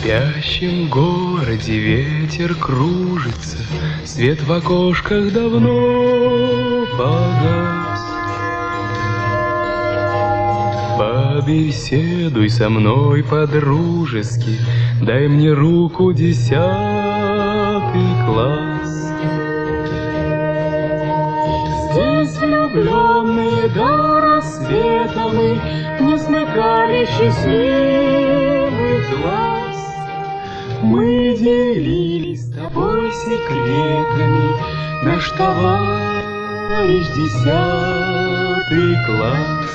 спящем городе ветер кружится, свет в окошках давно погас. Побеседуй со мной по-дружески, дай мне руку, 10 класс. Здесь влюбленные до рассвета мы не смыкали счастливых глаз. Мы делились с тобой секретами, наш товарищ 10 класс.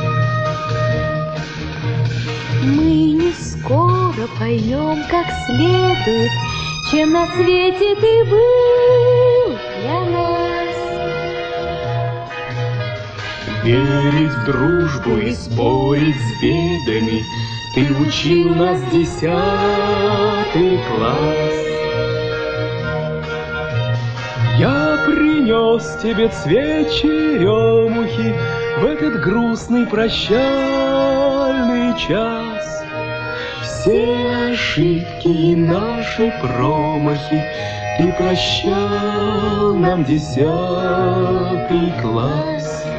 Мы не скоро поймем как следует, чем на свете ты был для нас. Верить в дружбу и спорить с бедами ты учил нас 10 класс. Я принес тебе цвет черемухи в этот грустный прощальный час. Все ошибки и наши промахи ты прощал нам 10 класс.